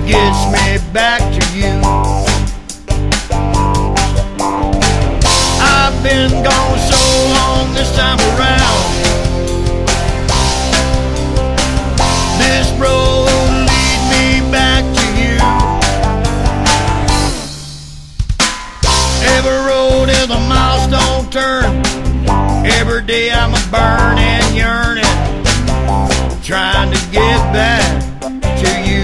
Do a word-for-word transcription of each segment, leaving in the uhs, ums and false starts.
gets me back to you. I've been gone so long this time around. This road lead me back to you. Every road is a milestone turn. Every day I'm a burning, yearning, trying to get back to you.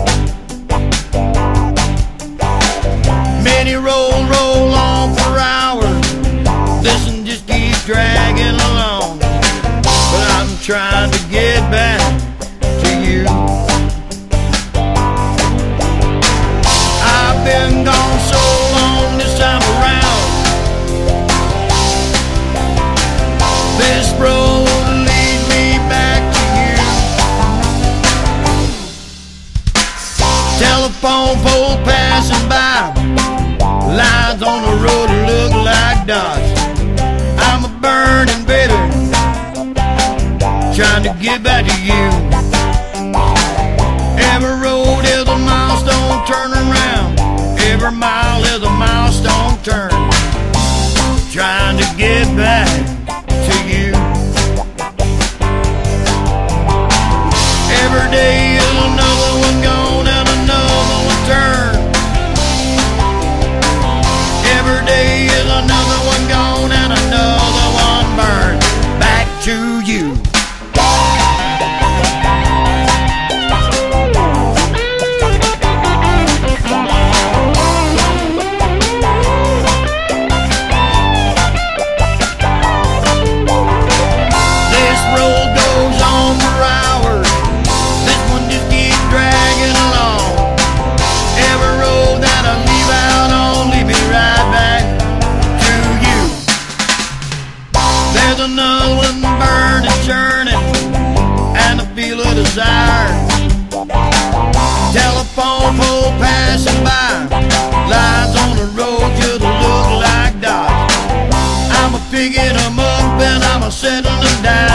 Many roads roll on for hours. This one just keeps dragging along, but I'm trying to get back to you. I've been gone so long this time around. This road leads me back to you. Telephone poles passing by, lines on the road look like dots. I'm a burning baby, trying to get back to you. Every road is a milestone turn around. Every mile is a milestone turn, trying to get back to you. Every day is another one gone and another one turned. Every day is another one gone and another one burned. Back to you. This road goes on for hours. This one just keeps dragging along. Every road that I leave out on lead me right back to you. There's another one burning, churning, and I feel a desire. Telephone pole passing by, lines on the road just look like dots. I'm a picking them up and I'm a setting them down.